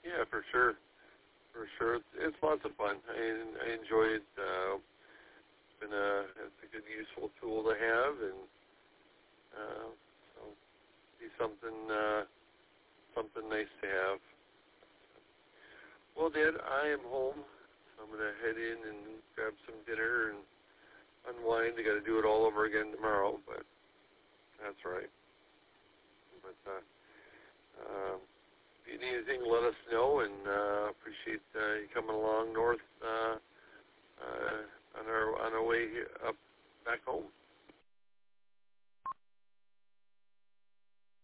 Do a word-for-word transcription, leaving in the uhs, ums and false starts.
Yeah, for sure. For sure. It's, it's lots of fun. I, I enjoy it. Uh, it's been a, it's a good, useful tool to have, and uh, so be something, uh, something nice to have. Well, Dad, I am home. So I'm going to head in and grab some dinner and unwind. I got to do it all over again tomorrow, but that's right. But uh, um, if you need anything, let us know, and uh,